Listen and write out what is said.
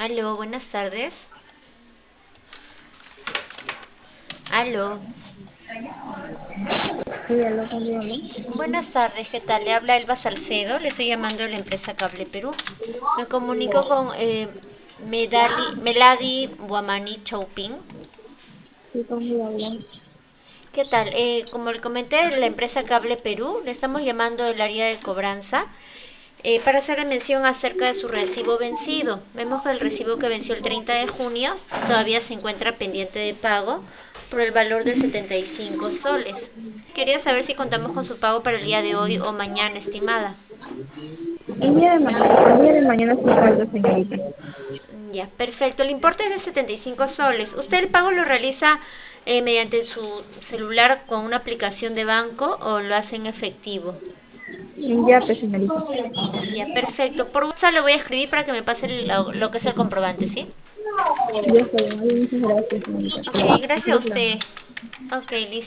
Aló, buenas tardes. Aló. Sí, aló, ¿con quién hablo? Buenas tardes, ¿qué tal? Le habla Elba Salcedo, le estoy llamando de la empresa Cable Perú. Me comunico con Meladi Guamani Chauping. Sí, ¿con quién hablo? ¿Qué tal? Como le comenté, la empresa Cable Perú, le estamos llamando del área de cobranza para hacerle mención acerca de su recibo vencido. Vemos que el recibo que venció el 30 de junio todavía se encuentra pendiente de pago por el valor de 75 soles. Quería saber si contamos con su pago para el día de hoy o mañana, estimada. El día de mañana sí salgo, señorita. Ya, perfecto. El importe es de 75 soles. ¿Usted el pago lo realiza mediante su celular con una aplicación de banco o lo hace en efectivo? Ya, pues, señorita. Ya, perfecto. Por WhatsApp le voy a escribir para que me pase lo que es el comprobante, ¿sí? Ya está bien. Muchas gracias, señorita. Ok, Pero, gracias a espero que la usted. Ok, listo.